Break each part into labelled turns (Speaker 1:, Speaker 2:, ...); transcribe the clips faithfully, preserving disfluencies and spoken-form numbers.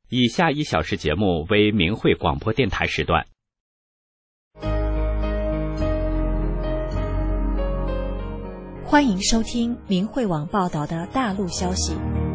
Speaker 1: 以下一小时节目为明慧广播电台时段。
Speaker 2: 欢迎收听明慧网报道的大陆消息。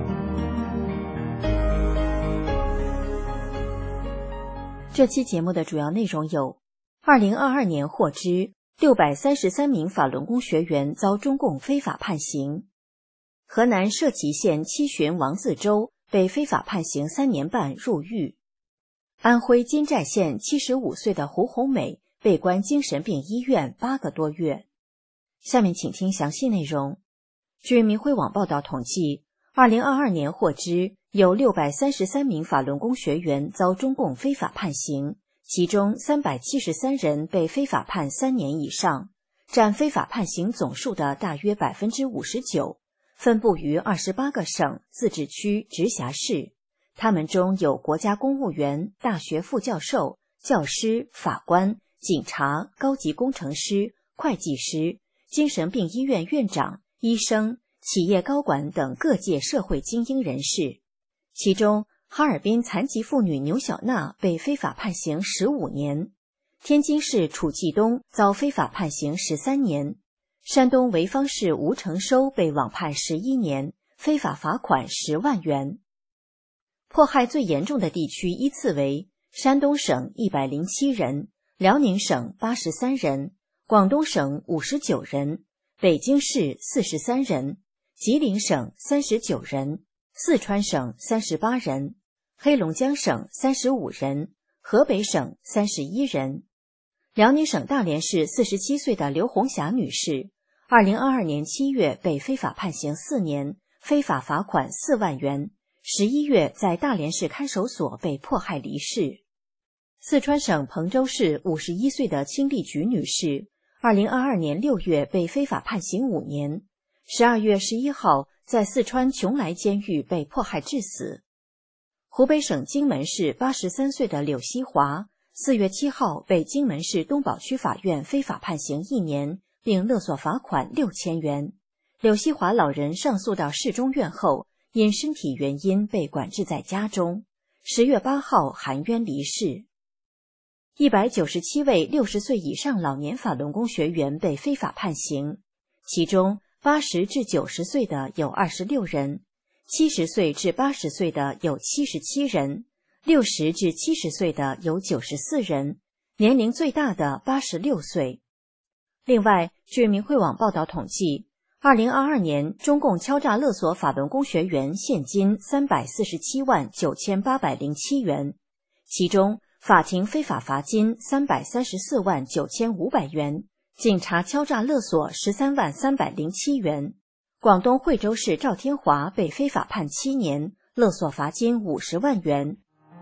Speaker 2: 这期节目的主要内容有：二零二二年获知六百三十三名法轮功学员遭中共非法判刑；河南社旗县七旬王自周被非法判刑三年半入狱；安徽金寨县七十五岁的胡红美被关精神病医院八个多月。下面请听详细内容。据明慧网报道统计，二零二二年获知有六百三十三名法轮功学员遭中共非法判刑，其中三百七十三人被非法判三年以上，占非法判刑总数的大约 百分之五十九， 分布于二十八个省、自治区、直辖市。他们中有国家公务员、大学副教授、教师、法官、警察、高级工程师、会计师、精神病医院院长、医生、企业高管等各界社会精英人士。其中，哈尔滨残疾妇女牛小娜被非法判刑十五年，天津市楚继东遭非法判刑十三年，山东潍坊市吴承收被网判十一年，非法罚款十万元。迫害最严重的地区依次为山东省一百零七人，辽宁省八十三人，广东省五十九人，北京市四十三人，吉林省三十九人，四川省三十八人，黑龙江省三十五人，河北省三十一人。辽宁省大连市四十七岁的刘红霞女士，二零二二年七月被非法判刑四年，非法罚款四万元，十一月在大连市看守所被迫害离世。四川省彭州市五十一岁的清丽菊女士，二零二二年六月被非法判刑五年，十二月十一号在四川邛崃监狱被迫害致死。湖北省荆门市八十三岁的柳希华，四月七号被荆门市东宝区法院非法判刑一年，并勒索罚款六千元。柳希华老人上诉到市中院后，因身体原因被管制在家中，十月八号含冤离世。一百九十七位六十岁以上老年法轮功学员被非法判刑，其中八十至九十岁的有二十六人，七十岁至八十岁的有七十七人，六十至七十岁的有九十四人，年龄最大的八十六岁。另外，据明慧网报道统计，二零二二年中共敲诈勒索法轮功学员现金三百四十七万九千八百零七元，其中法庭非法罚金三百三十四万九千五百元，警察敲诈勒索十三万三百零七元。广东惠州市赵天华被非法判七年，勒索罚金五十万元。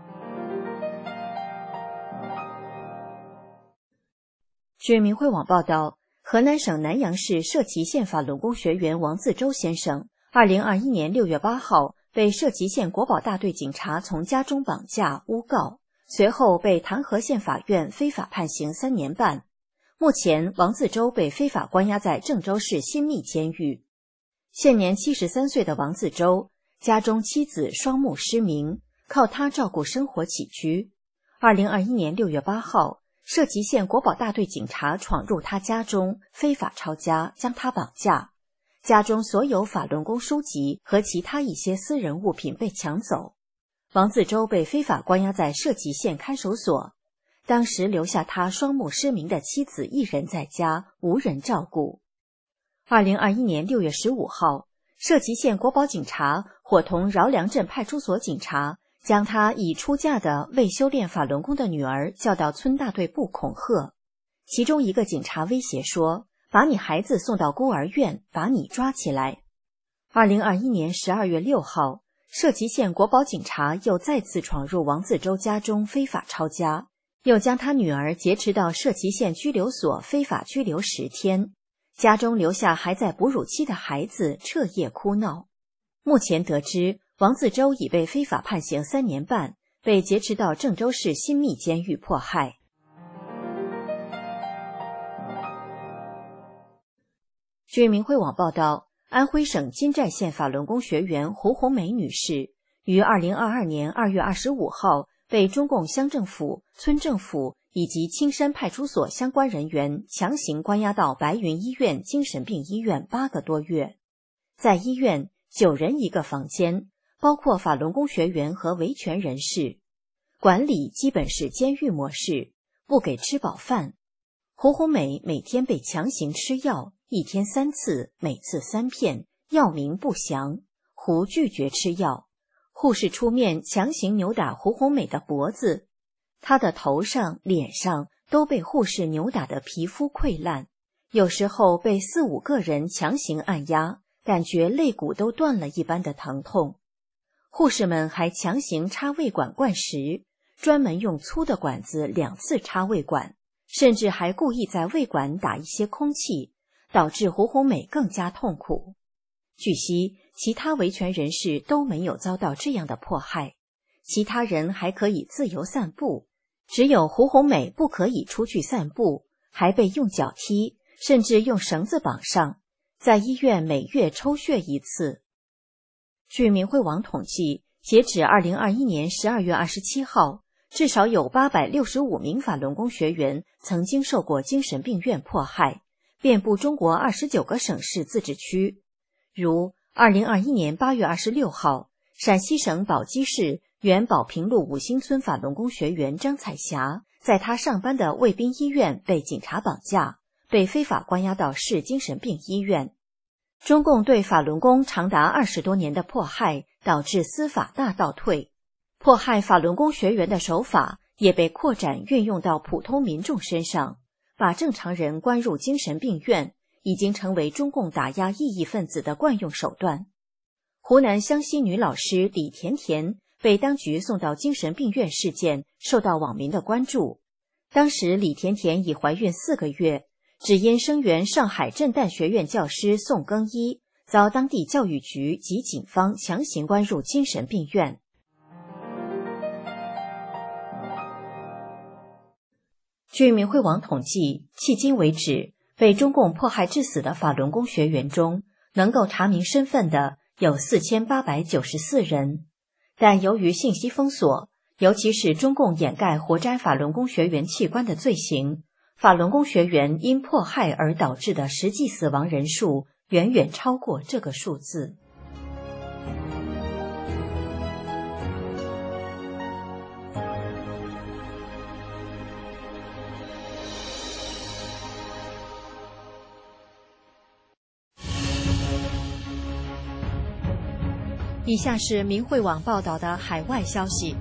Speaker 2: 据明慧网报道，河南省南阳市社旗县法轮功学员王自周先生，二零二一年六月八号被社旗县国保大队警察从家中绑架诬告，随后被唐河县法院非法判刑三年半。目前，王自周被非法关押在郑州市新密监狱。现年七十三岁的王自周，家中妻子双目失明，靠他照顾生活起居。二零二一年六月八号，社旗县国保大队警察闯入他家中，非法抄家，将他绑架。家中所有法轮功书籍和其他一些私人物品被抢走。王自周被非法关押在社旗县看守所，当时留下他双目失明的妻子一人在家，无人照顾。二零二一年六月十五号，社旗县国保警察伙同饶良镇派出所警察，将他已出嫁的未修炼法轮功的女儿叫到村大队部恐吓。其中一个警察威胁说，把你孩子送到孤儿院，把你抓起来。二零二一年十二月六号，社旗县国保警察又再次闯入王自周家中非法抄家，又将他女儿劫持到社旗县拘留所非法拘留十天，家中留下还在哺乳期的孩子彻夜哭闹。目前得知，王自周已被非法判刑三年半，被劫持到郑州市新密监狱迫害。据明慧网报道，安徽省金寨县法轮功学员胡红梅女士于二零二二年二月二十五号被中共乡政府、村政府以及青山派出所相关人员强行关押到白云医院精神病医院八个多月。在医院，九人一个房间，包括法轮功学员和维权人士，管理基本是监狱模式，不给吃饱饭。胡红美每天被强行吃药，一天三次，每次三片，药名不详。胡拒绝吃药，护士出面强行扭打胡红美的脖子，她的头上、脸上都被护士扭打得皮肤溃烂，有时候被四五个人强行按压，感觉肋骨都断了一般的疼痛。护士们还强行插胃管灌食，专门用粗的管子两次插胃管，甚至还故意在胃管打一些空气，导致胡红美更加痛苦。据悉，其他维权人士都没有遭到这样的迫害，其他人还可以自由散步，只有胡红美不可以出去散步，还被用脚踢，甚至用绳子绑上，在医院每月抽血一次。据明慧网统计，截止二零二一年十二月二十七号，至少有八百六十五名法轮功学员曾经受过精神病院迫害，遍布中国二十九个省市自治区。如二零二一年八月二十六号，陕西省宝鸡市原宝平路五星村法轮功学员张彩霞，在她上班的卫滨医院被警察绑架，被非法关押到市精神病医院。中共对法轮功长达二十多年的迫害，导致司法大倒退，迫害法轮功学员的手法也被扩展运用到普通民众身上，把正常人关入精神病院，已经成为中共打压异议分子的惯用手段。湖南湘西女老师李甜甜被当局送到精神病院事件受到网民的关注。当时李甜甜已怀孕四个月，只因声援上海震旦学院教师宋更一，遭当地教育局及警方强行关入精神病院。据明慧网统计，迄今为止，被中共迫害致死的法轮功学员中，能够查明身份的有四千八百九十四人，但由于信息封锁，尤其是中共掩盖活摘法轮功学员器官的罪行，法轮功学员因迫害而导致的实际死亡人数远远超过这个数字。以下是明慧网报道的海外消息，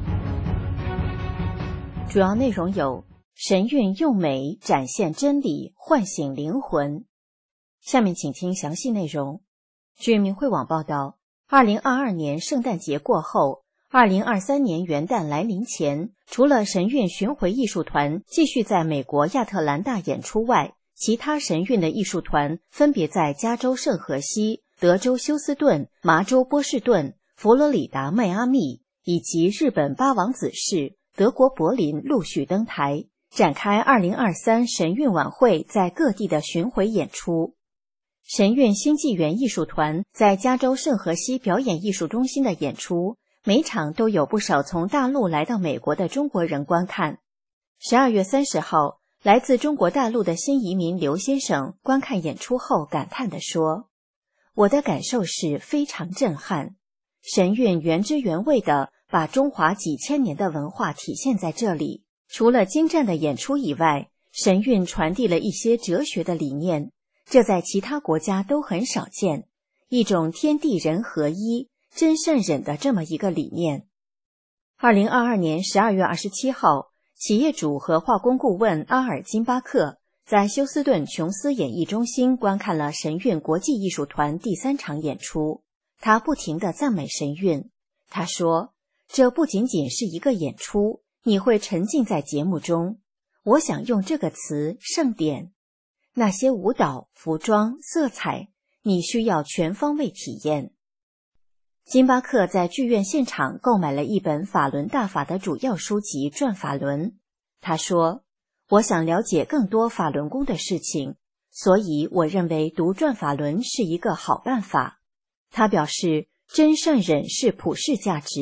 Speaker 2: 主要内容有：神韵用美展现真理，唤醒灵魂。下面请听详细内容。据明慧网报道，二零二二年圣诞节过后，二零二三年元旦来临前，除了神韵巡回艺术团继续在美国亚特兰大演出外，其他神韵的艺术团分别在加州圣荷西、德州休斯顿、麻州波士顿、佛罗里达迈阿密以及日本八王子市、德国柏林陆续登台，展开二零二三神韵晚会在各地的巡回演出。神韵新纪元艺术团在加州圣荷西表演艺术中心的演出，每场都有不少从大陆来到美国的中国人观看。十二月三十号，来自中国大陆的新移民刘先生观看演出后感叹地说：“我的感受是非常震撼，神韵原汁原味地把中华几千年的文化体现在这里。除了精湛的演出以外，神韵传递了一些哲学的理念，这在其他国家都很少见，一种天地人合一、真善忍的这么一个理念。”二零二二年十二月二十七号，企业主和化工顾问阿尔金巴克在休斯顿琼斯演艺中心观看了神韵国际艺术团第三场演出。他不停地赞美神韵，他说：“这不仅仅是一个演出，你会沉浸在节目中。我想用这个词盛典。那些舞蹈、服装、色彩，你需要全方位体验。”金巴克在剧院现场购买了一本法轮大法的主要书籍《转法轮》。他说：“我想了解更多法轮功的事情，所以我认为读《转法轮》是一个好办法。”他表示，真善忍是普世价值，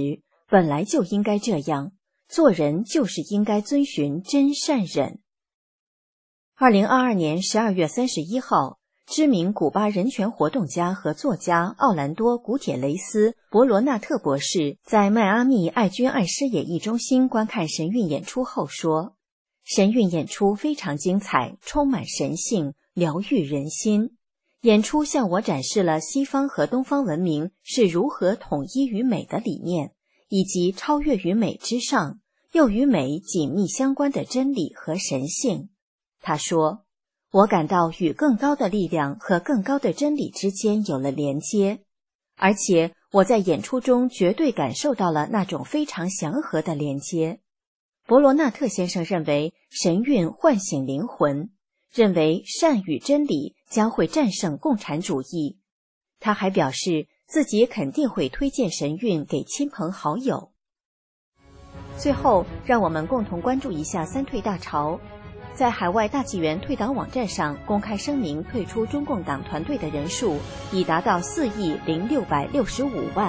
Speaker 2: 本来就应该这样，做人就是应该遵循真善忍。二零二二年十二月三十一号，知名古巴人权活动家和作家奥兰多·古铁雷斯·博罗纳特博士在迈阿密爱君爱诗演艺中心观看神韵演出后说，神韵演出非常精彩，充满神性，疗愈人心。演出向我展示了西方和东方文明是如何统一于美的理念，以及超越于美之上，又与美紧密相关的真理和神性。他说，我感到与更高的力量和更高的真理之间有了连接，而且我在演出中绝对感受到了那种非常祥和的连接。伯罗纳特先生认为神韵唤醒灵魂，认为善与真理将会战胜共产主义。他还表示自己肯定会推荐神韵给亲朋好友。最后，让我们共同关注一下三退大潮。在海外大纪元退党网站上公开声明退出中共党团队的人数已达到四亿零六百六十五万。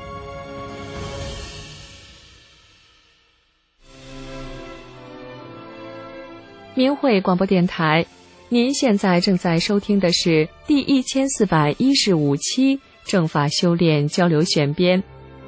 Speaker 3: 明慧广播电台，您现在正在收听的是第一千四百一十五期正法修炼交流选编。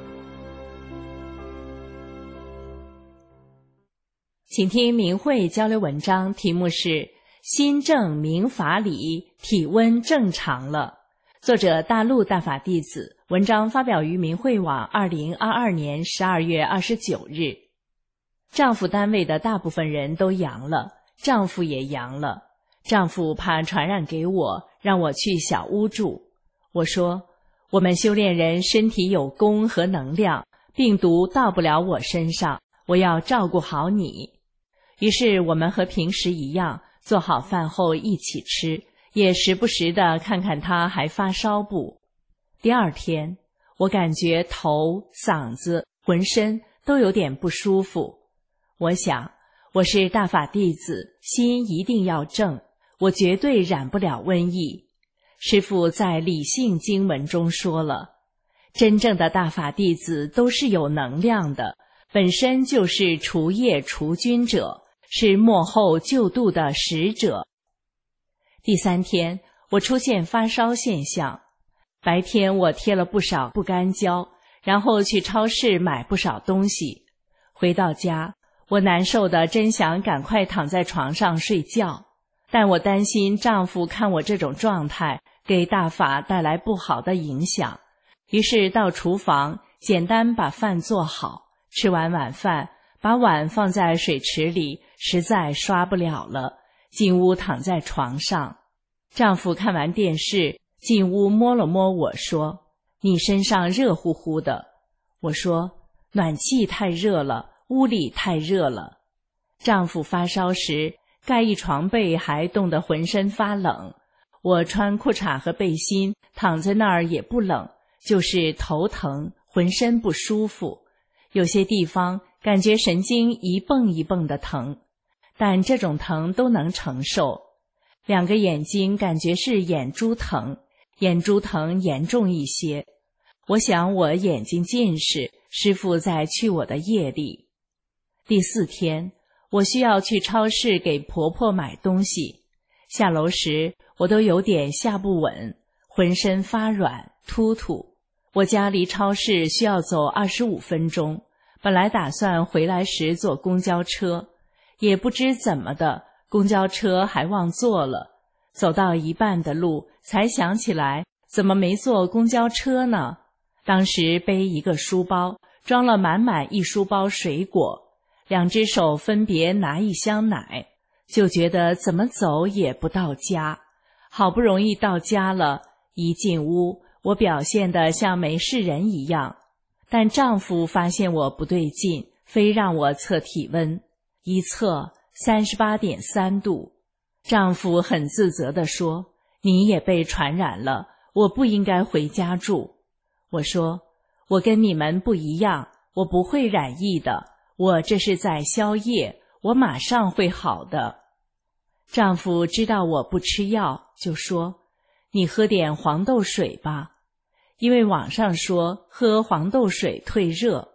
Speaker 3: 请听明慧交流文章，题目是心正明法理，体温正常了。作者大陆大法弟子，文章发表于明慧网二零二二年十二月二十九日。丈夫单位的大部分人都阳了，丈夫也阳了。丈夫怕传染给我，让我去小屋住。我说，我们修炼人身体有功和能量，病毒到不了我身上，我要照顾好你。于是我们和平时一样，做好饭后一起吃，也时不时地看看他还发烧不。第二天，我感觉头、嗓子、浑身都有点不舒服。我想，我是大法弟子，心一定要正，我绝对染不了瘟疫。师父在理性经文中说了，真正的大法弟子都是有能量的，本身就是除业除菌者，是末后救度的使者。第三天，我出现发烧现象。白天我贴了不少不干胶，然后去超市买不少东西。回到家，我难受的真想赶快躺在床上睡觉，但我担心丈夫看我这种状态，给大法带来不好的影响。于是到厨房，简单把饭做好，吃完晚饭，把碗放在水池里，实在刷不了了，进屋躺在床上。丈夫看完电视，进屋摸了摸我说，你身上热乎乎的。我说，暖气太热了，屋里太热了。丈夫发烧时，盖一床被还冻得浑身发冷。我穿裤衩和背心，躺在那儿也不冷，就是头疼，浑身不舒服。有些地方感觉神经一蹦一蹦的疼，但这种疼都能承受。两个眼睛感觉是眼珠疼，眼珠疼严重一些。我想我眼睛近视，师父在去我的业力。第四天，我需要去超市给婆婆买东西。下楼时，我都有点下不稳，浑身发软，突突。我家离超市需要走二十五分钟，本来打算回来时坐公交车，也不知怎么的，公交车还忘坐了。走到一半的路，才想起来怎么没坐公交车呢？当时背一个书包，装了满满一书包水果，两只手分别拿一箱奶，就觉得怎么走也不到家。好不容易到家了，一进屋，我表现得像没事人一样，但丈夫发现我不对劲，非让我测体温，一测 三十八点三 度。丈夫很自责地说，你也被传染了，我不应该回家住。我说，我跟你们不一样，我不会染疫的，我这是在消业，我马上会好的。丈夫知道我不吃药，就说，你喝点黄豆水吧，因为网上说喝黄豆水退热。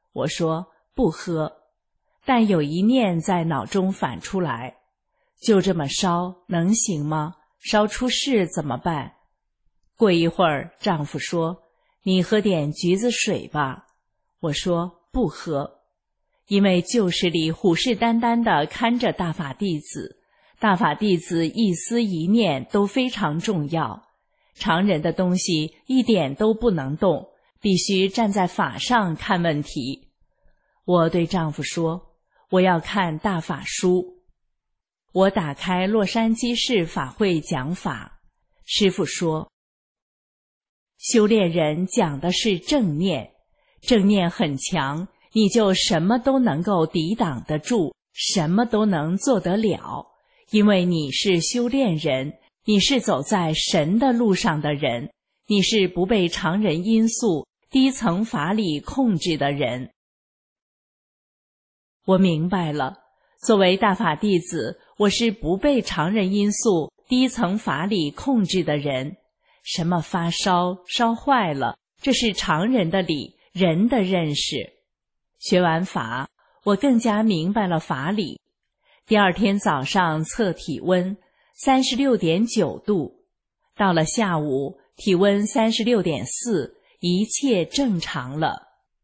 Speaker 3: 我说不喝，但有一念在脑中反出来，就这么烧能行吗？烧出事怎么办？过一会儿，丈夫说，你喝点橘子水吧。我说不喝，因为旧时里虎视眈眈地看着大法弟子，大法弟子一思一念都非常重要，常人的东西一点都不能动，必须站在法上看问题。我对丈夫说，我要看大法书。我打开洛杉矶市法会讲法，师父说，修炼人讲的是正念，正念很强，你就什么都能够抵挡得住，什么都能做得了，因为你是修炼人，你是走在神的路上的人，你是不被常人因素、低层法理控制的人。我明白了，作为大法弟子，我是不被常人因素、低层法理控制的人。什么发烧、烧坏了，这是常人的理，人的认识。学完法，我更加明白了法理。第二天早上测体温 三十六点九 度，到了下午体温 三十六点四， 一切正常了。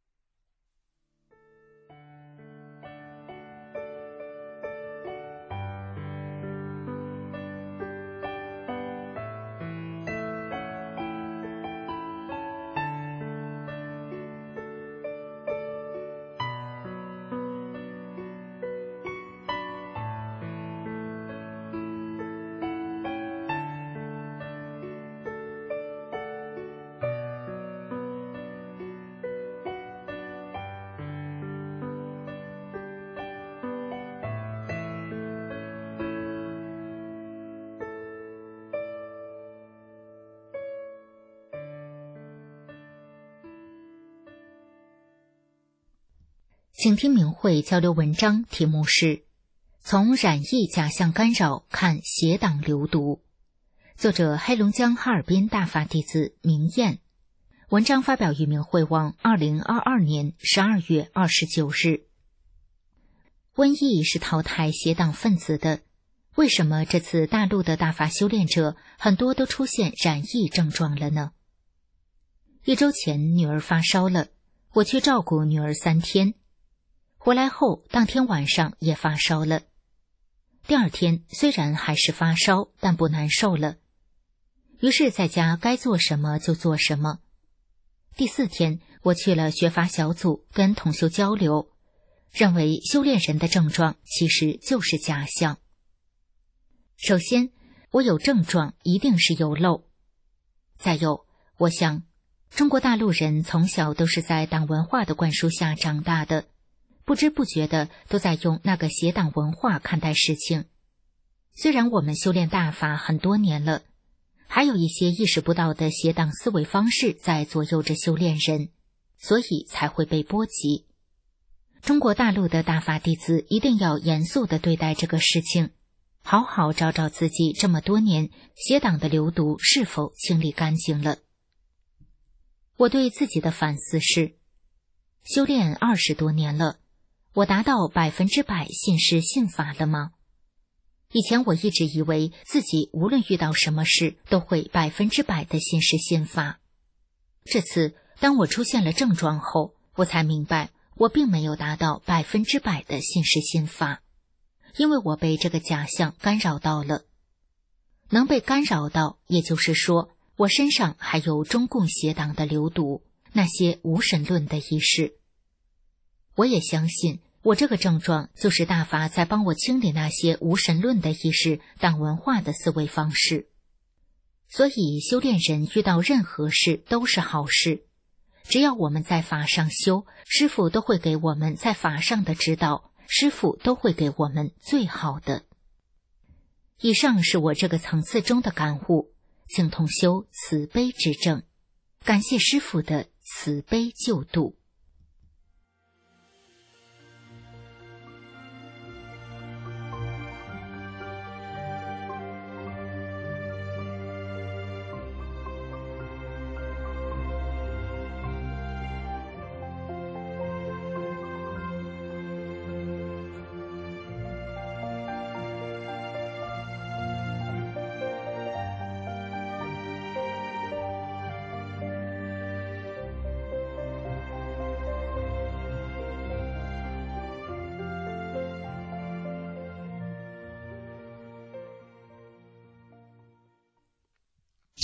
Speaker 4: 请听明慧交流文章，题目是从染疫假象干扰看邪党流毒，作者黑龙江哈尔滨大法弟子明艳。文章发表于明慧网二零二二年十二月二十九日。瘟疫是淘汰邪党分子的，为什么这次大陆的大法修炼者很多都出现染疫症状了呢？一周前女儿发烧了，我去照顾女儿三天，回来后当天晚上也发烧了。第二天虽然还是发烧，但不难受了，于是在家该做什么就做什么。第四天我去了学法小组，跟同修交流，认为修炼人的症状其实就是假象。首先，我有症状一定是有漏。再有，我想中国大陆人从小都是在党文化的灌输下长大的，不知不觉的都在用那个邪党文化看待事情。虽然我们修炼大法很多年了，还有一些意识不到的邪党思维方式在左右着修炼人，所以才会被波及。中国大陆的大法弟子一定要严肃地对待这个事情，好好找找自己这么多年邪党的流毒是否清理干净了。我对自己的反思是，修炼二十多年了，我达到百分之百信师信法了吗？以前我一直以为自己无论遇到什么事都会百分之百的信师信法。这次当我出现了症状后，我才明白我并没有达到百分之百的信师信法，因为我被这个假象干扰到了。能被干扰到，也就是说我身上还有中共邪党的流毒，那些无神论的意识。我也相信我这个症状就是大法在帮我清理那些无神论的意识、党文化的思维方式。所以修炼人遇到任何事都是好事，只要我们在法上修，师父都会给我们在法上的指导，师父都会给我们最好的。以上是我这个层次中的感悟，请同修慈悲之正，感谢师父的慈悲救度。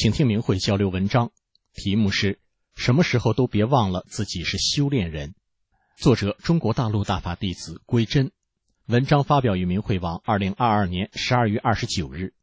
Speaker 5: 请听明慧交流文章，题目是什么时候都别忘了自己是修炼人。作者中国大陆大法弟子归真，文章发表于明慧网二零二二年十二月二十九日。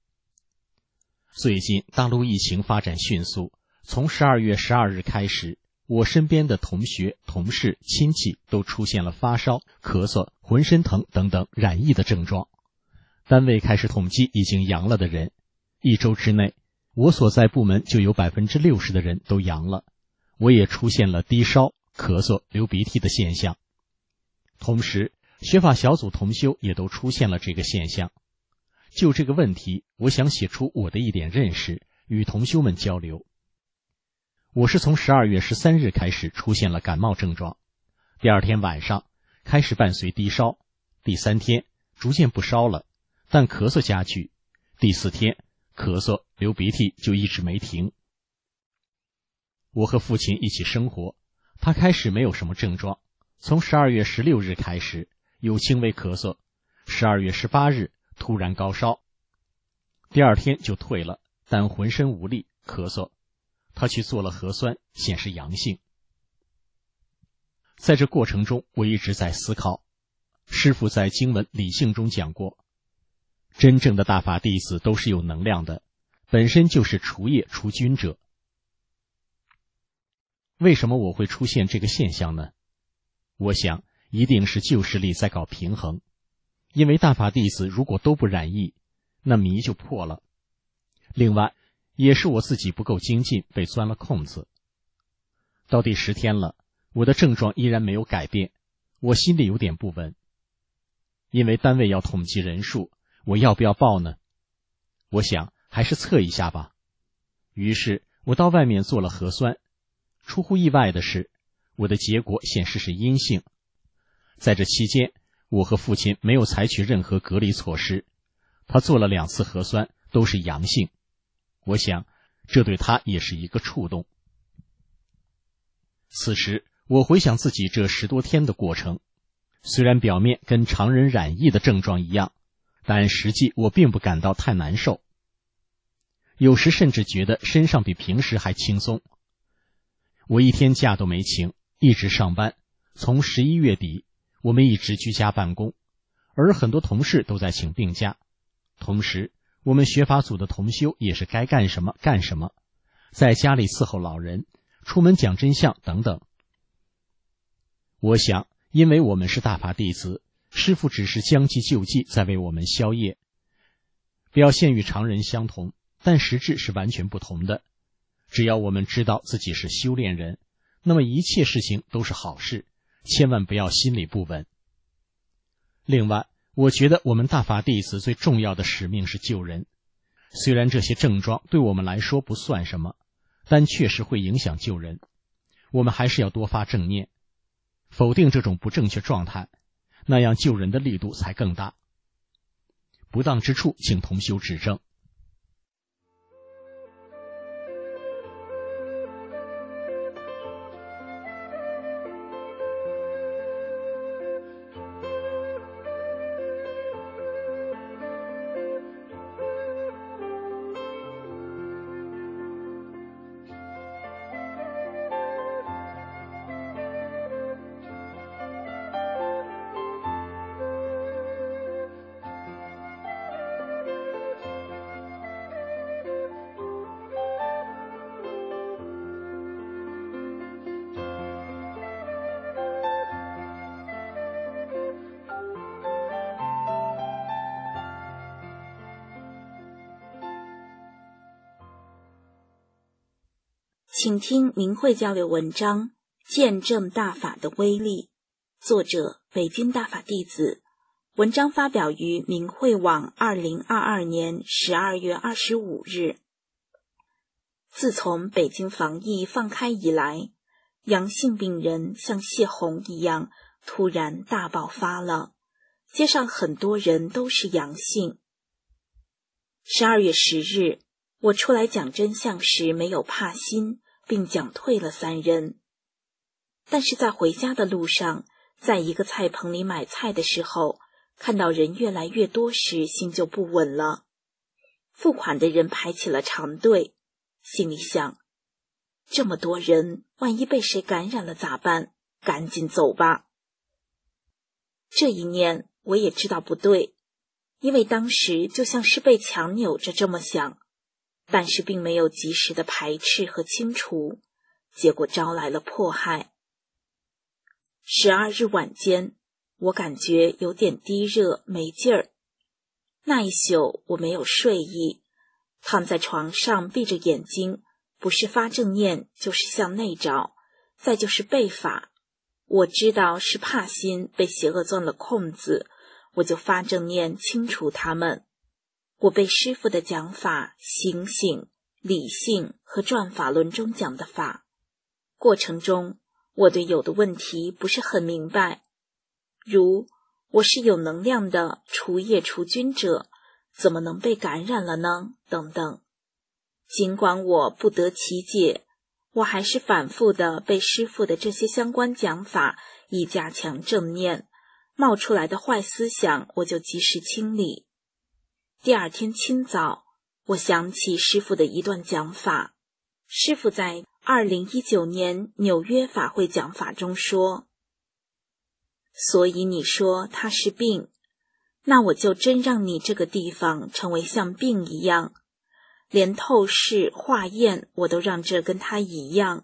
Speaker 5: 最近大陆疫情发展迅速，从十二月十二日开始，我身边的同学、同事、亲戚都出现了发烧、咳嗽、浑身疼等等染疫的症状。单位开始统计已经阳了的人，一周之内，我所在部门就有 百分之六十 的人都阳了。我也出现了低烧、咳嗽、流鼻涕的现象。同时，学法小组同修也都出现了这个现象。就这个问题，我想写出我的一点认识，与同修们交流。我是从十二月十三日开始出现了感冒症状，第二天晚上开始伴随低烧，第三天逐渐不烧了，但咳嗽加剧，第四天咳嗽流鼻涕就一直没停。我和父亲一起生活，他开始没有什么症状，从十二月十六日开始有轻微咳嗽，十二月十八日突然高烧，第二天就退了，但浑身无力咳嗽，他去做了核酸，显示阳性。在这过程中，我一直在思考，师父在经文理性中讲过，真正的大法弟子都是有能量的，本身就是除业除菌者。为什么我会出现这个现象呢？我想一定是旧势力在搞平衡，因为大法弟子如果都不染疫，那迷就破了。另外也是我自己不够精进，被钻了空子。到第十天了，我的症状依然没有改变，我心里有点不稳。因为单位要统计人数，我要不要报呢？我想还是测一下吧。于是我到外面做了核酸，出乎意外的是，我的结果显示是阴性。在这期间，我和父亲没有采取任何隔离措施，他做了两次核酸都是阳性。我想这对他也是一个触动。此时我回想自己这十多天的过程，虽然表面跟常人染疫的症状一样，但实际我并不感到太难受，有时甚至觉得身上比平时还轻松。我一天假都没请，一直上班，从十一月底我们一直居家办公，而很多同事都在请病假。同时我们学法组的同修也是该干什么干什么，在家里伺候老人，出门讲真相等等。我想因为我们是大法弟子，师父只是将计就计，在为我们消业，表现与常人相同，但实质是完全不同的。只要我们知道自己是修炼人，那么一切事情都是好事，千万不要心里不稳。另外，我觉得我们大法弟子最重要的使命是救人。虽然这些症状对我们来说不算什么，但确实会影响救人。我们还是要多发正念，否定这种不正确状态，那样救人的力度才更大。不当之处，请同修指正。
Speaker 2: 请听明慧交流文章《见证大法的威力》，作者北京大法弟子，文章发表于明慧网二零二二年十二月二十五日。自从北京防疫放开以来，阳性病人像泄洪一样突然大爆发了，街上很多人都是阳性。十二月十日，我出来讲真相时没有怕心，并讲退了三人。但是在回家的路上，在一个菜棚里买菜的时候，看到人越来越多时，心就不稳了。付款的人排起了长队，
Speaker 6: 心里想，这么多人，万一被谁感染了咋办？赶紧走吧。这一念我也知道不对，因为当时就像是被强扭着这么想，但是并没有及时的排斥和清除，结果招来了迫害。十二日晚间，我感觉有点低热，没劲儿。那一宿我没有睡意，躺在床上闭着眼睛，不是发正念就是向内找，再就是背法。我知道是怕心被邪恶钻了空子，我就发正念清除他们。我被师父的讲法，醒醒、理性和转法轮中讲的法，过程中我对有的问题不是很明白，如我是有能量的除业除菌者，怎么能被感染了呢？等等。尽管我不得其解，我还是反复的被师父的这些相关讲法以加强正念，冒出来的坏思想我就及时清理。第二天清早，我想起师父的一段讲法。师父在二零一九年纽约法会讲法中说，所以你说它是病，那我就真让你这个地方成为像病一样，连透视化验我都让这跟它一样。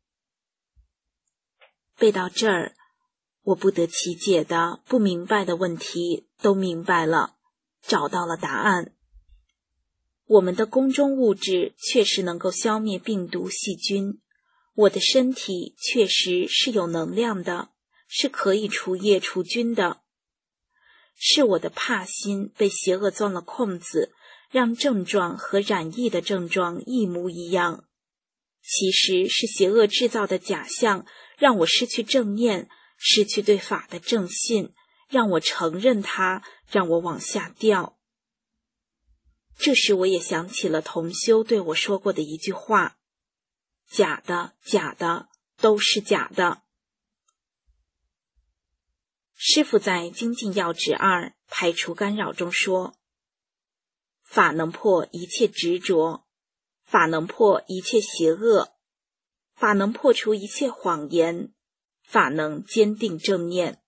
Speaker 6: 背到这儿，我不得其解的不明白的问题都明白了，找到了答案。我们的宫中物质确实能够消灭病毒细菌，我的身体确实是有能量的，是可以除业除菌的。是我的怕心被邪恶钻了空子，让症状和染疫的症状一模一样。其实是邪恶制造的假象，让我失去正念，失去对法的正信，让我承认它，让我往下掉。这时我也想起了同修对我说过的一句话，假的，假的，都是假的。师父在精进要旨二排除干扰中说，法能破一切执着，法能破一切邪恶，法能破除一切谎言，法能坚定正念。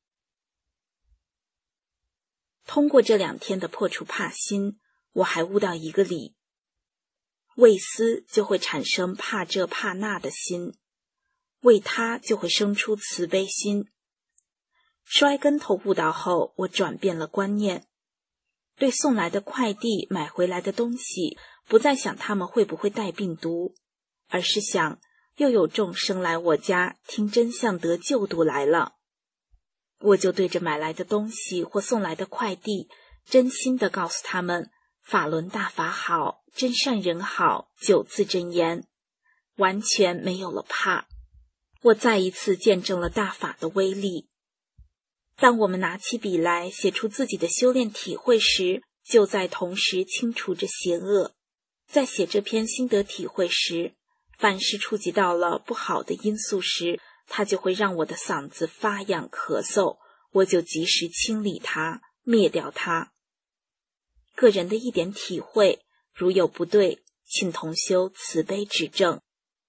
Speaker 6: 通过这两天的破除怕心，我还悟到一个理，为私就会产生怕这怕那的心，为他就会生出慈悲心。摔跟头悟到后，我转变了观念，对送来的快递买回来的东西不再想他们会不会带病毒，而是想又有众生来我家听真相得救度来了。我就对着买来的东西或送来的快递真心地告诉他们，法轮大法好，真善人好，九字真言，完全没有了怕。我再一次见证了大法的威力。当我们拿起笔来写出自己的修炼体会时，就在同时清除着邪恶。在写这篇心得体会时，凡是触及到了不好的因素时，它就会让我的嗓子发痒咳嗽，我就及时清理它，灭掉它。个人的一点体会，如有不对，请同修慈悲指正。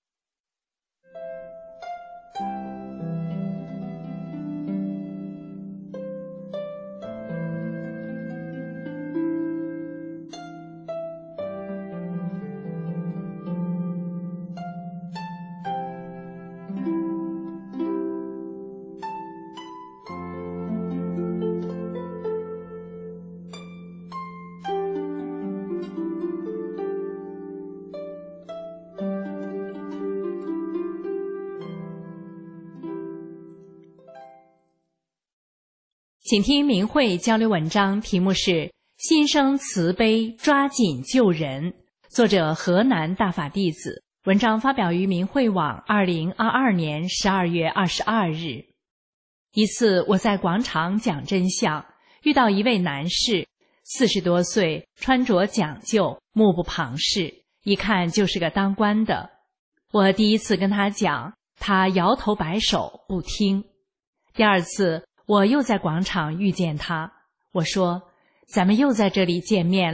Speaker 3: 请听明慧交流文章，题目是心生慈悲，抓紧救人，作者河南大法弟子，文章发表于明慧网二零二二年十二月二十二日。一次我在广场讲真相，遇到一位男士，四十多岁，穿着讲究，目不旁视，一看就是个当官的。我第一次跟他讲，他摇头摆手不听。第二次我又在广场遇见他，我说咱们又在这里见面了，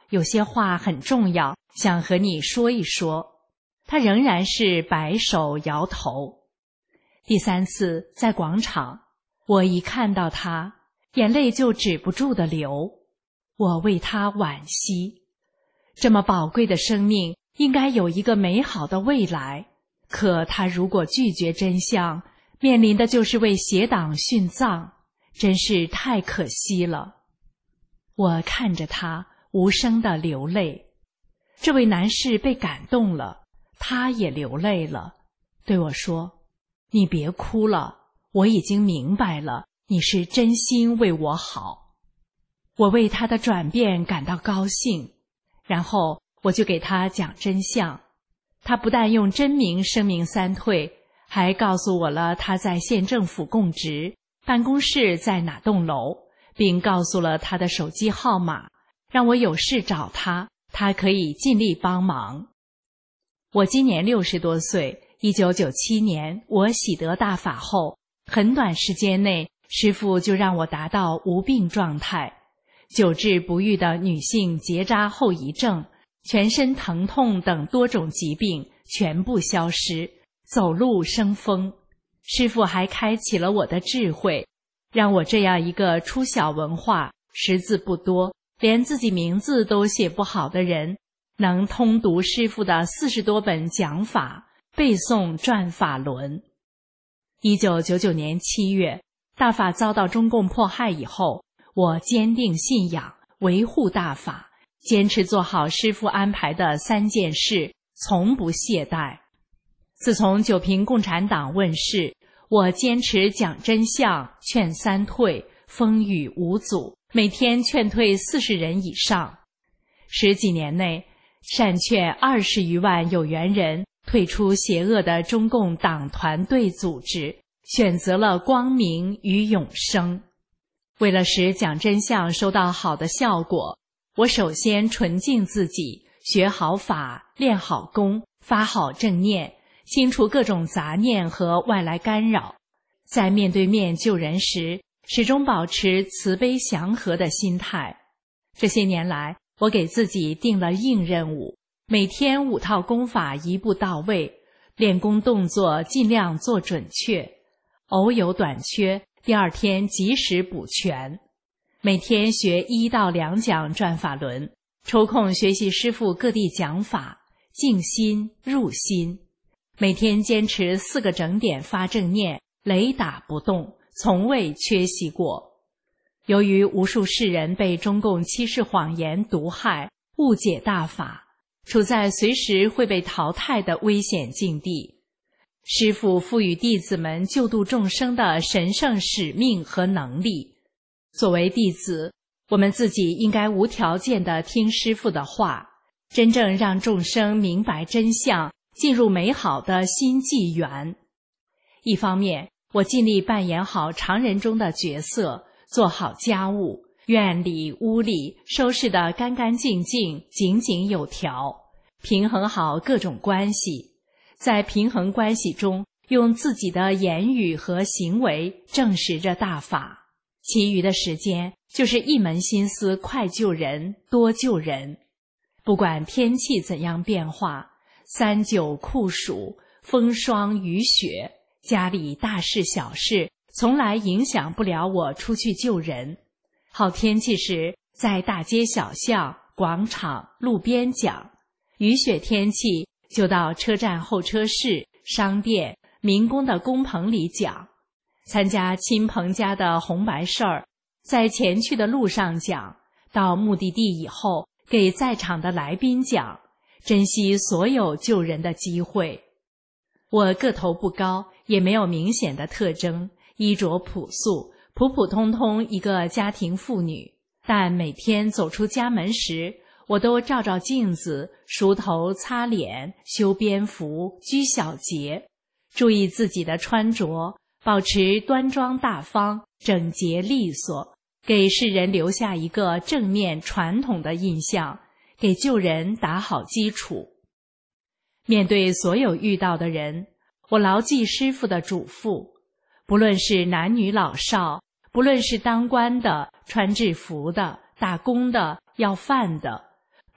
Speaker 3: 有些话很重要，想和你说一说。他仍然是摆手摇头。第三次在广场，我一看到他，眼泪就止不住地流。我为他惋惜，这么宝贵的生命应该有一个美好的未来，可他如果拒绝真相，面临的就是为邪党殉葬，真是太可惜了。我看着他无声地流泪。这位男士被感动了，他也流泪了，对我说：你别哭了，我已经明白了，你是真心为我好。我为他的转变感到高兴，然后我就给他讲真相。他不但用真名声明三退，还告诉我了他在县政府供职，办公室在哪栋楼，并告诉了他的手机号码，让我有事找他，他可以尽力帮忙。我今年六十多岁，一九九七年我喜得大法后，很短时间内，师父就让我达到无病状态，久治不愈的女性结扎后遗症、全身疼痛等多种疾病全部消失，走路生风。师父还开启了我的智慧，让我这样一个初小文化、识字不多，连自己名字都写不好的人，能通读师父的四十多本讲法，背诵转法轮。一九九九年七月，大法遭到中共迫害以后，我坚定信仰，维护大法，坚持做好师父安排的三件事，从不懈怠。自从九平共产党问世，我坚持讲真相，劝三退，风雨无阻，每天劝退四十人以上。十几年内，善劝二十余万有缘人退出邪恶的中共党团队组织，选择了光明与永生。为了使讲真相收到好的效果，我首先纯净自己，学好法，练好功，发好正念，清除各种杂念和外来干扰。在面对面救人时，始终保持慈悲祥和的心态。这些年来，我给自己定了硬任务，每天五套功法一步到位，练功动作尽量做准确，偶有短缺，第二天及时补全。每天学一到两讲转法轮，抽空学习师父各地讲法，静心入心。每天坚持四个整点发正念，雷打不动，从未缺席过。由于无数世人被中共欺世谎言毒害，误解大法，处在随时会被淘汰的危险境地。师父赋予弟子们救度众生的神圣使命和能力。作为弟子，我们自己应该无条件地听师父的话，真正让众生明白真相，进入美好的新纪元。一方面，我尽力扮演好常人中的角色，做好家务，院里屋里收拾得干干净净，井井有条，平衡好各种关系。在平衡关系中，用自己的言语和行为证实着大法。其余的时间就是一门心思快救人，多救人。不管天气怎样变化，三九酷暑，风霜雨雪，家里大事小事从来影响不了我出去救人。好天气时，在大街小巷、广场、路边讲；雨雪天气就到车站候车室、商店、民工的工棚里讲。参加亲朋家的红白事儿，在前去的路上讲，到目的地以后给在场的来宾讲，珍惜所有救人的机会。我个头不高，也没有明显的特征，衣着朴素，普普通通一个家庭妇女。但每天走出家门时，我都照照镜子，梳头擦脸，修边幅，拘小节，注意自己的穿着，保持端庄大方，整洁利索，给世人留下一个正面传统的印象，给救人打好基础。面对所有遇到的人，我牢记师父的嘱咐，不论是男女老少，不论是当官的、穿制服的、打工的、要饭的，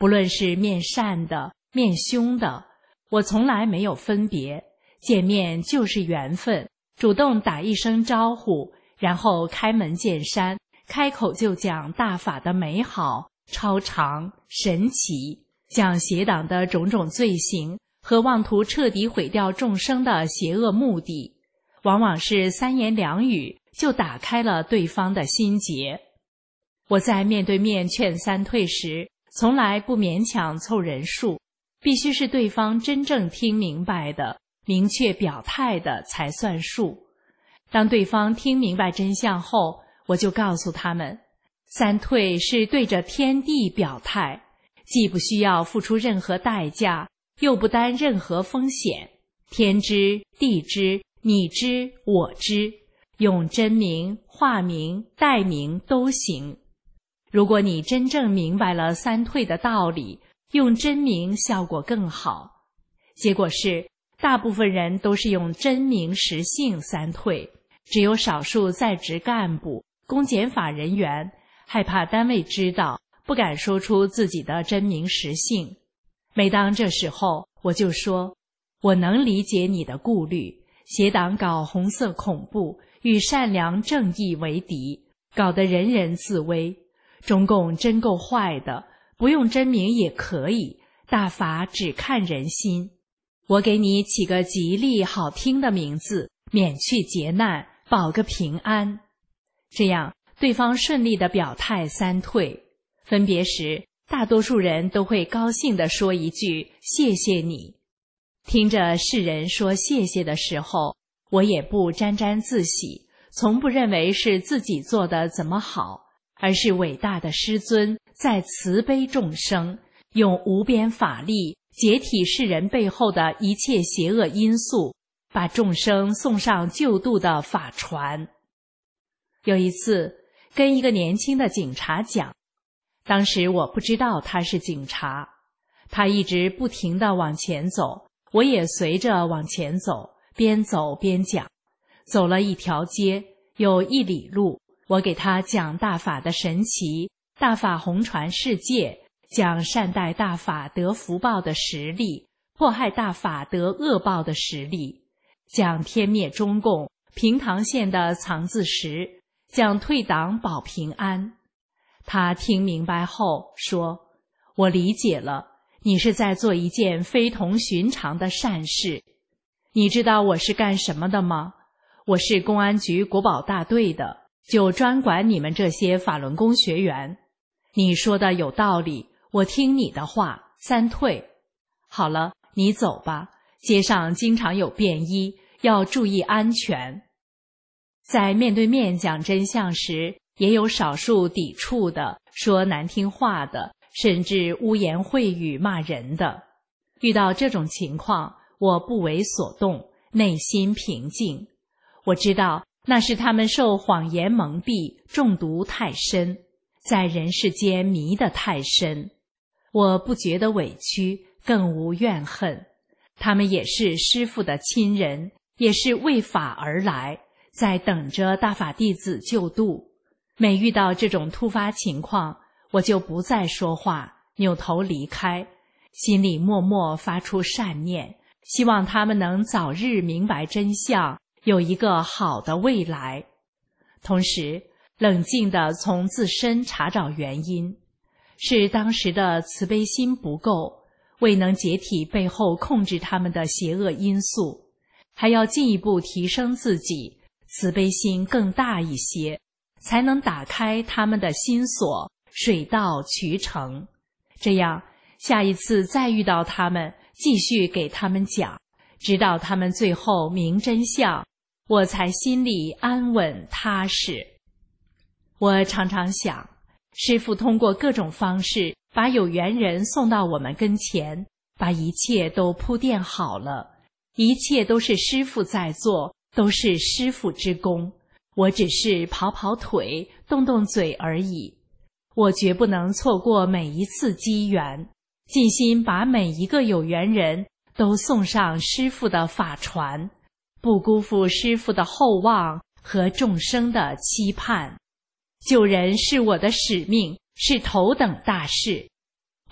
Speaker 3: 不论是面善的、面凶的，我从来没有分别，见面就是缘分，主动打一声招呼，然后开门见山，开口就讲大法的美好、超常、神奇，讲邪党的种种罪行和妄图彻底毁掉众生的邪恶目的，往往是三言两语就打开了对方的心结。我在面对面劝三退时，从来不勉强凑人数，必须是对方真正听明白的、明确表态的才算数。当对方听明白真相后，我就告诉他们，三退是对着天地表态，既不需要付出任何代价，又不担任何风险。天知、地知、你知、我知，用真名、化名、代名都行。如果你真正明白了三退的道理，用真名效果更好。结果是，大部分人都是用真名实姓三退，只有少数在职干部、公检法人员害怕单位知道，不敢说出自己的真名实姓。每当这时候，我就说，我能理解你的顾虑，邪党搞红色恐怖，与善良正义为敌，搞得人人自危。中共真够坏的，不用真名也可以，大法只看人心。我给你起个吉利好听的名字，免去劫难，保个平安。这样对方顺利地表态三退。分别时，大多数人都会高兴地说一句谢谢你。听着世人说谢谢的时候，我也不沾沾自喜，从不认为是自己做的怎么好，而是伟大的师尊在慈悲众生，用无边法力解体世人背后的一切邪恶因素，把众生送上救度的法船。有一次跟一个年轻的警察讲，当时我不知道他是警察，他一直不停地往前走，我也随着往前走，边走边讲。走了一条街，有一里路，我给他讲大法的神奇，大法红传世界，讲善待大法得福报的实力，迫害大法得恶报的实力，讲天灭中共，平塘县的藏字石，讲退党保平安。他听明白后说，我理解了，你是在做一件非同寻常的善事。你知道我是干什么的吗？我是公安局国保大队的，就专管你们这些法轮功学员。你说的有道理，我听你的话，三退。好了，你走吧，街上经常有便衣，要注意安全。在面对面讲真相时，也有少数抵触的，说难听话的，甚至污言秽语骂人的。遇到这种情况，我不为所动，内心平静。我知道那是他们受谎言蒙蔽，中毒太深，在人世间迷得太深。我不觉得委屈，更无怨恨。他们也是师父的亲人，也是为法而来，在等着大法弟子救度。每遇到这种突发情况，我就不再说话，扭头离开，心里默默发出善念，希望他们能早日明白真相，有一个好的未来。同时冷静地从自身查找原因，是当时的慈悲心不够，未能解体背后控制他们的邪恶因素，还要进一步提升自己，慈悲心更大一些，才能打开他们的心锁，水到渠成。这样下一次再遇到他们，继续给他们讲，直到他们最后明真相，我才心里安稳踏实。我常常想，师父通过各种方式把有缘人送到我们跟前，把一切都铺垫好了，一切都是师父在做，都是师父之功，我只是跑跑腿，动动嘴而已。我绝不能错过每一次机缘，尽心把每一个有缘人都送上师父的法船，不辜负师父的厚望和众生的期盼。救人是我的使命，是头等大事。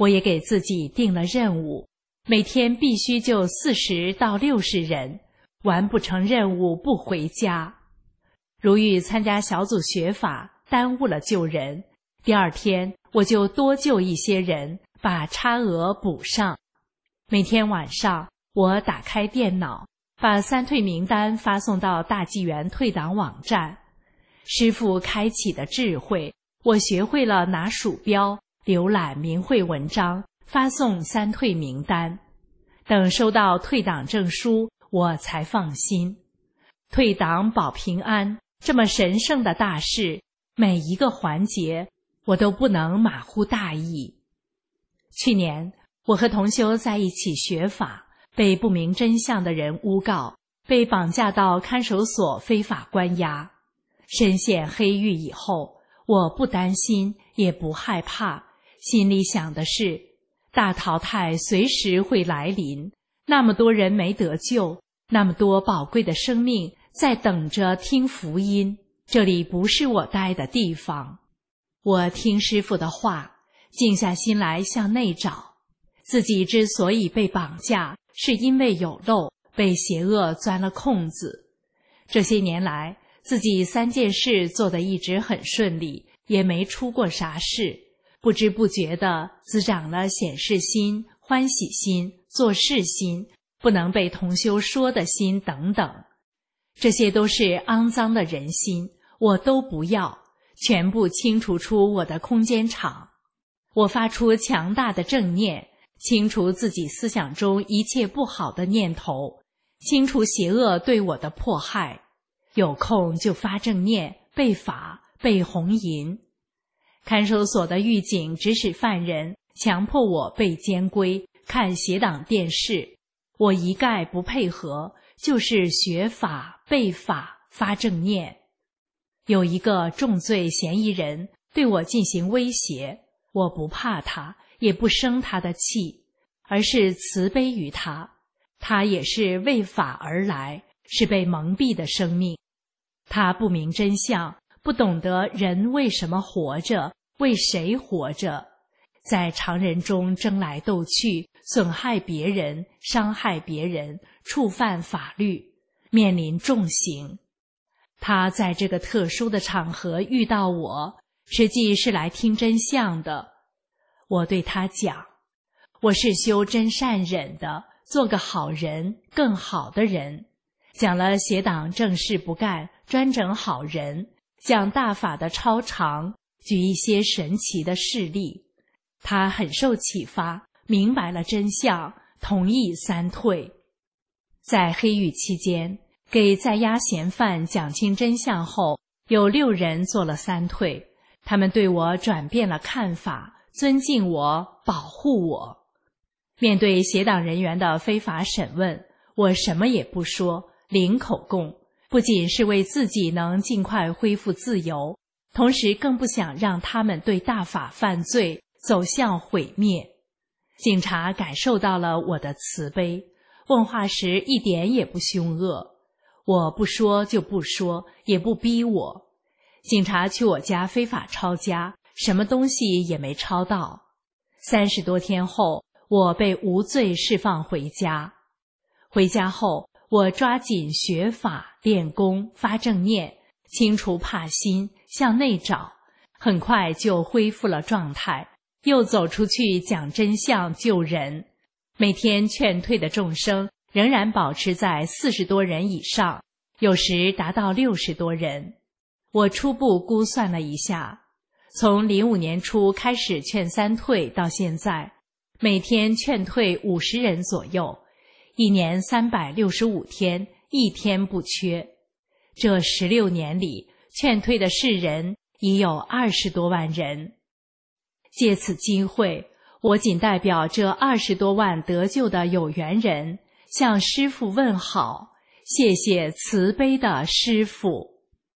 Speaker 3: 我也给自己定了任务，每天必须救四十到六十人，完不成任务不回家。如遇参加小组学法耽误了救人，第二天我就多救一些人，把差额补上。每天晚上我打开电脑，把三退名单发送到大纪元退党网站。师父开启的智慧，我学会了拿鼠标浏览明慧文章，发送三退名单。等收到退党证书，我才放心。退党保平安，这么神圣的大事，每一个环节我都不能马虎大意。去年我和同修在一起学法，被不明真相的人诬告，被绑架到看守所非法关押。身陷黑狱以后，我不担心也不害怕，心里想的是大淘汰随时会来临，那么多人没得救，那么多宝贵的生命在等着听福音，这里不是我待的地方。我听师父的话，静下心来向内找，自己之所以被绑架，是因为有漏，被邪恶钻了空子。这些年来，自己三件事做得一直很顺利，也没出过啥事，不知不觉地滋长了显示心、欢喜心、做事心、不能被同修说的心等等。这些都是肮脏的人心，我都不要，全部清除出我的空间场。我发出强大的正念，清除自己思想中一切不好的念头，清除邪恶对我的迫害。有空就发正念，背法，背红银。看守所的狱警指使犯人，强迫我背监规，看邪党电视，我一概不配合，就是学法、背法、发正念。有一个重罪嫌疑人对我进行威胁，我不怕他，也不生他的气，而是慈悲于他。他也是为法而来，是被蒙蔽的生命。他不明真相，不懂得人为什么活着，为谁活着，在常人中争来斗去，损害别人，伤害别人，触犯法律，面临重刑。他在这个特殊的场合遇到我，实际是来听真相的。我对他讲，我是修真善忍的，做个好人，更好的人。讲了邪党正事不干，专整好人，讲大法的超常，举一些神奇的事例。他很受启发，明白了真相，同意三退。在黑狱期间，给在押嫌犯讲清真相后，有六人做了三退，他们对我转变了看法，尊敬我，保护我。面对邪党人员的非法审问，我什么也不说，零口供，不仅是为自己能尽快恢复自由，同时更不想让他们对大法犯罪，走向毁灭。警察感受到了我的慈悲，问话时一点也不凶恶，我不说就不说，也不逼我。警察去我家非法抄家，什么东西也没抄到。三十多天后，我被无罪释放回家。回家后，我抓紧学法、练功、发正念，清除怕心，向内找，很快就恢复了状态，又走出去讲真相救人。每天劝退的众生仍然保持在四十多人以上，有时达到六十多人。我初步估算了一下，从零五年初开始劝三退到现在，每天劝退五十人左右，一年三百六十五天，一天不缺。这十六年里，劝退的世人已有二十多万人。借此机会，我仅代表这二十多万得救的有缘人，向师父问好，谢谢慈悲的师父。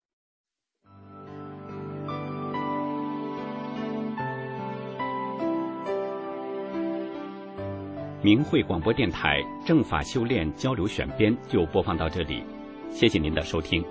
Speaker 1: 明慧广播电台正法修炼交流选编就播放到这里，谢谢您的收听。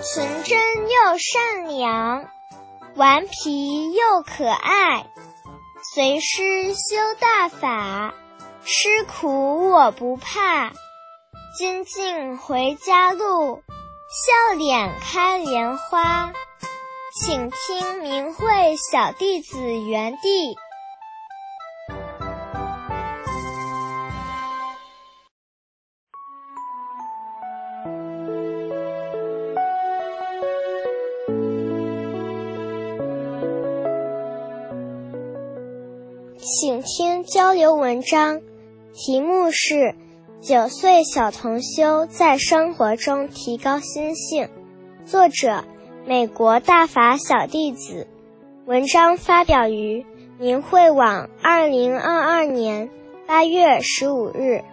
Speaker 7: 纯真又善良，顽皮又可爱。随师修大法，吃苦我不怕。精进回家路，笑脸开莲花。请听明慧小弟子园地。请听交流文章，题目是九岁小同修在生活中提高心性，作者美国大法小弟子。文章发表于明慧网二零二二年八月十五日。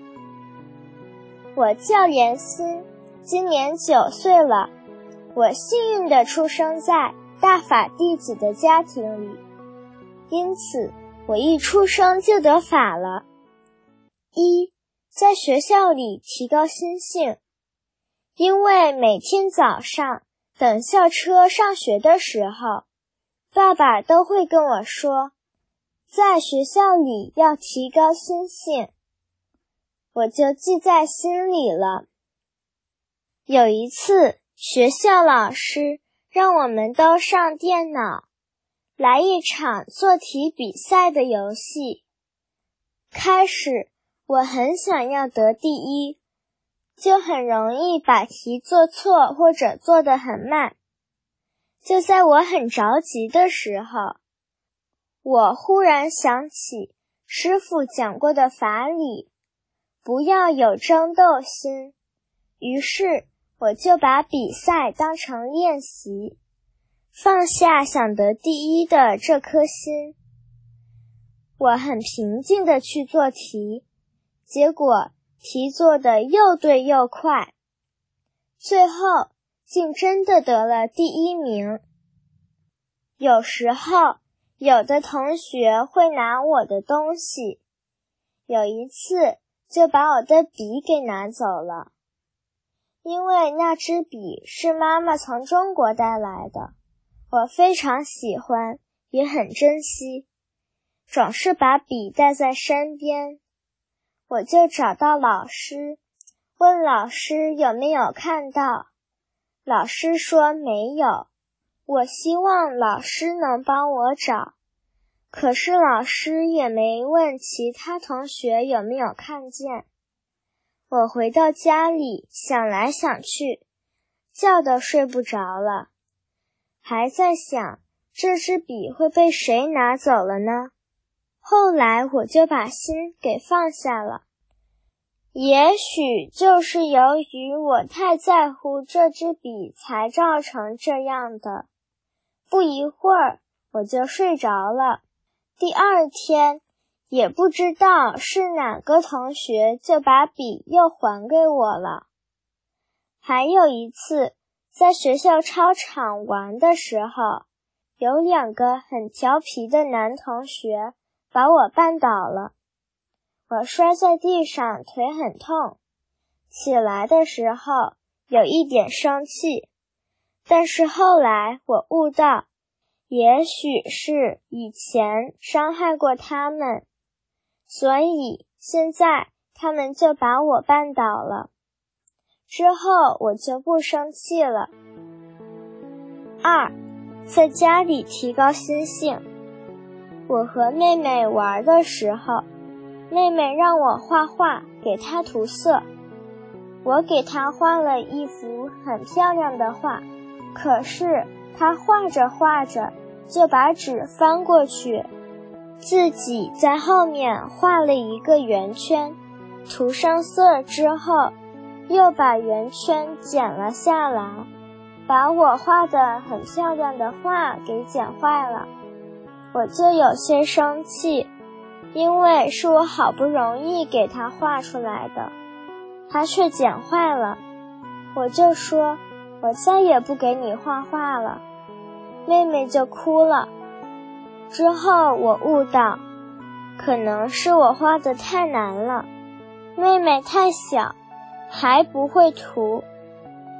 Speaker 7: 我叫莲心，今年九岁了。我幸运地出生在大法弟子的家庭里，因此我一出生就得法了。一，在学校里提高心性，因为每天早上等校车上学的时候，爸爸都会跟我说，在学校里要提高心性，我就记在心里了。有一次，学校老师让我们都上电脑，来一场做题比赛的游戏。开始我很想要得第一，就很容易把题做错或者做得很慢。就在我很着急的时候，我忽然想起师父讲过的法理，不要有争斗心。于是我就把比赛当成练习，放下想得第一的这颗心。我很平静地去做题，结果题做得又对又快，最后竟真的得了第一名。有时候，有的同学会拿我的东西，有一次就把我的笔给拿走了。因为那支笔是妈妈从中国带来的，我非常喜欢，也很珍惜，总是把笔带在身边。我就找到老师，问老师有没有看到。老师说没有，我希望老师能帮我找，可是老师也没问其他同学有没有看见。我回到家里，想来想去，觉都睡不着了，还在想这支笔会被谁拿走了呢？后来我就把心给放下了。也许就是由于我太在乎这支笔才造成这样的。不一会儿我就睡着了。第二天也不知道是哪个同学就把笔又还给我了。还有一次，在学校操场玩的时候，有两个很调皮的男同学把我绊倒了。我摔在地上，腿很痛。起来的时候有一点生气，但是后来我悟到，也许是以前伤害过他们，所以现在他们就把我绊倒了。之后我就不生气了。二，在家里提高心性。我和妹妹玩的时候，妹妹让我画画，给她涂色。我给她画了一幅很漂亮的画，可是她画着画着就把纸翻过去，自己在后面画了一个圆圈，涂上色之后又把圆圈剪了下来，把我画得很漂亮的画给剪坏了。我就有些生气，因为是我好不容易给他画出来的，他却剪坏了。我就说，我再也不给你画画了。妹妹就哭了。之后我悟到，可能是我画得太难了，妹妹太小，还不会涂。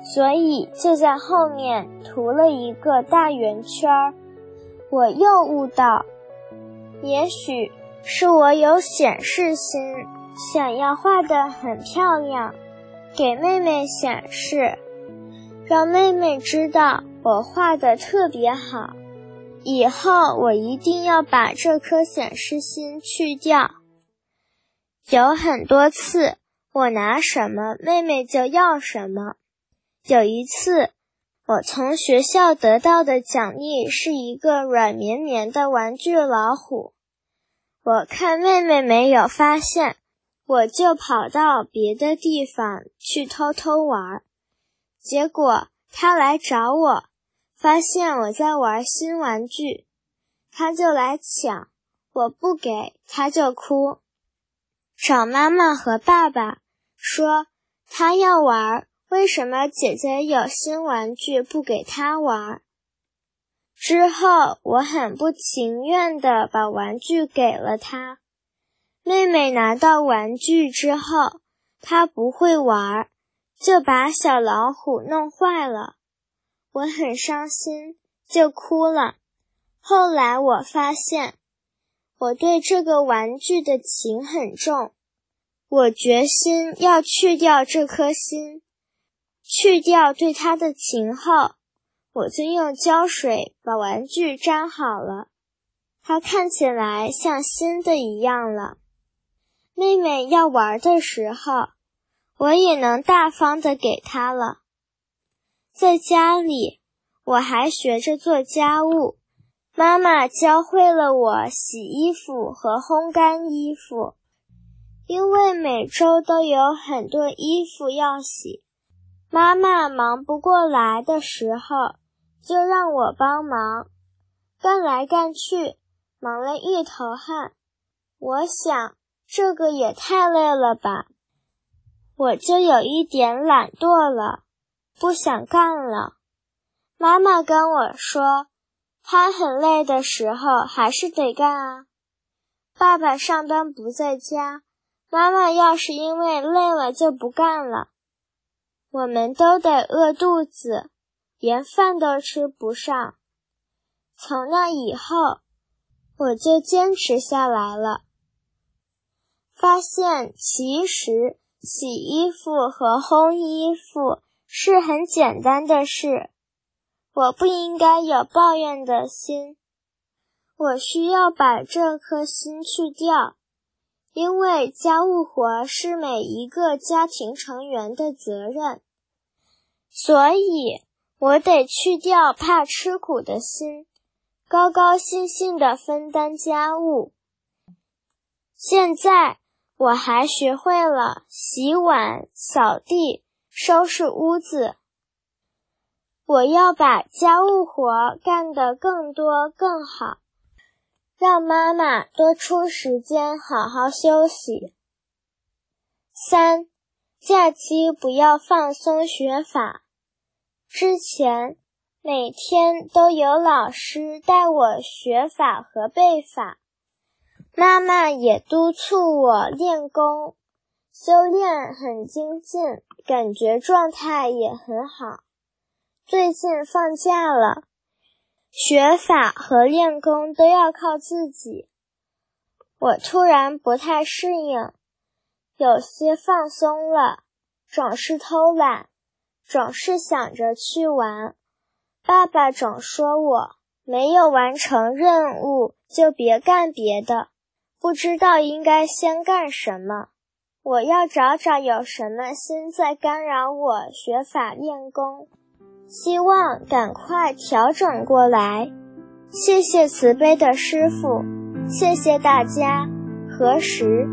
Speaker 7: 所以就在后面涂了一个大圆圈儿。我又悟到，也许是我有显示心，想要画得很漂亮，给妹妹显示，让妹妹知道我画得特别好。以后我一定要把这颗显示心去掉。有很多次，我拿什么，妹妹就要什么。有一次，我从学校得到的奖励是一个软绵绵的玩具老虎。我看妹妹没有发现，我就跑到别的地方去偷偷玩。结果她来找我，发现我在玩新玩具，她就来抢，我不给，她就哭，找妈妈和爸爸说她要玩，为什么姐姐有新玩具不给她玩？之后我很不情愿地把玩具给了她。妹妹拿到玩具之后，她不会玩，就把小老虎弄坏了。我很伤心，就哭了。后来我发现，我对这个玩具的情很重，我决心要去掉这颗心。去掉对它的情后，我就用胶水把玩具粘好了，它看起来像新的一样了。妹妹要玩的时候，我也能大方地给她了。在家里，我还学着做家务，妈妈教会了我洗衣服和烘干衣服。因为每周都有很多衣服要洗，妈妈忙不过来的时候，就让我帮忙，干来干去，忙了一头汗。我想，这个也太累了吧，我就有一点懒惰了，不想干了。妈妈跟我说，她很累的时候还是得干啊。爸爸上班不在家，妈妈要是因为累了就不干了，我们都得饿肚子，连饭都吃不上。从那以后，我就坚持下来了。发现其实洗衣服和烘衣服是很简单的事，我不应该有抱怨的心，我需要把这颗心去掉，因为家务活是每一个家庭成员的责任，所以我得去掉怕吃苦的心，高高兴兴地分担家务。现在我还学会了洗碗、扫地、收拾屋子。我要把家务活干得更多更好，让妈妈多出时间好好休息。三，假期不要放松学法。之前每天都有老师带我学法和背法，妈妈也督促我练功，修炼很精进，感觉状态也很好。最近放假了，学法和练功都要靠自己，我突然不太适应，有些放松了，总是偷懒，总是想着去玩。爸爸总说我没有完成任务就别干别的，不知道应该先干什么。我要找找有什么心在干扰我学法练功，希望赶快调整过来。谢谢慈悲的师父，谢谢大家。何时？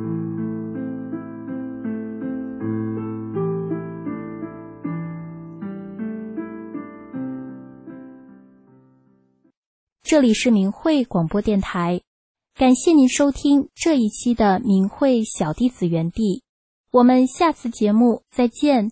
Speaker 2: 这里是明慧广播电台，感谢您收听这一期的明慧小弟子园地，我们下次节目再见。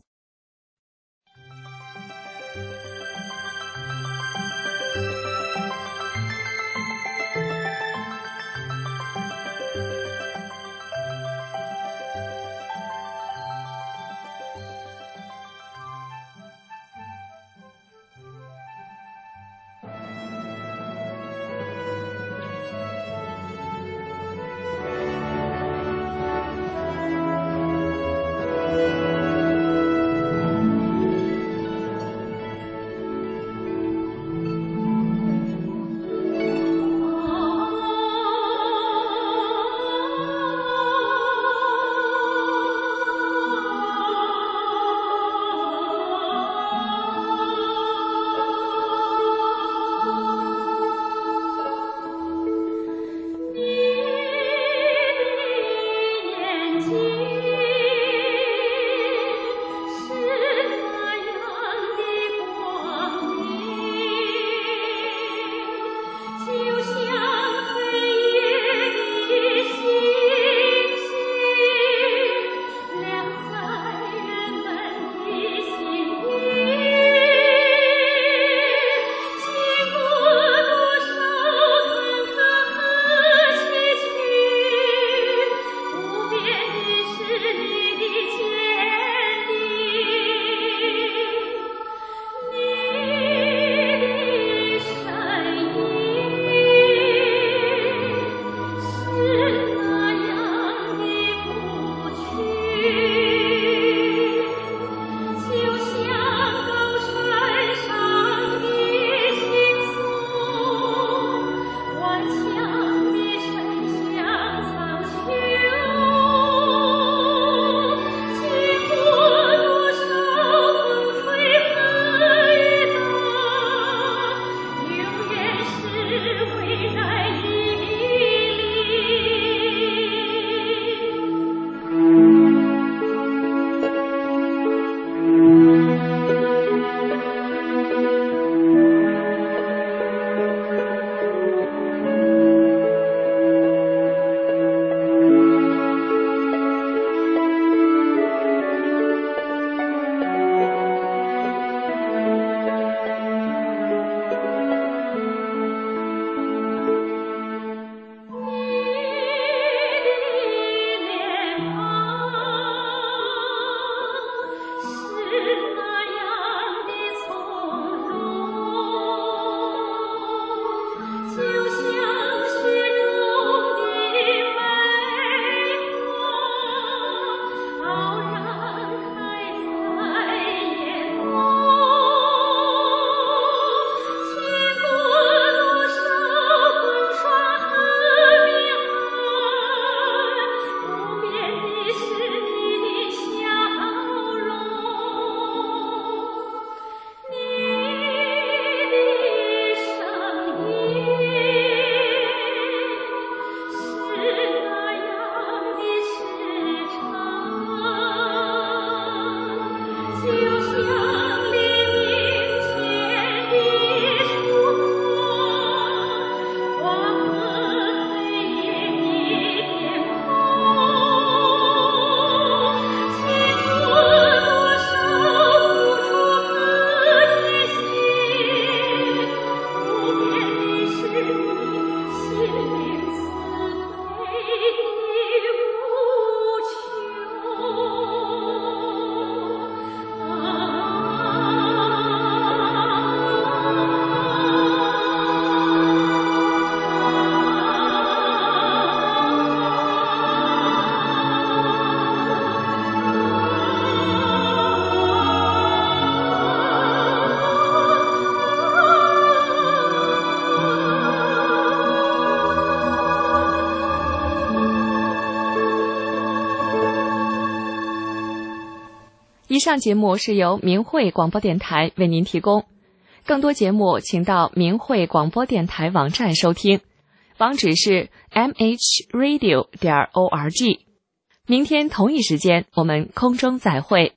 Speaker 8: 上节目是由明慧广播电台为您提供，更多节目请到明慧广播电台网站收听，网址是 m h radio 点 org。明天同一时间我们空中再会。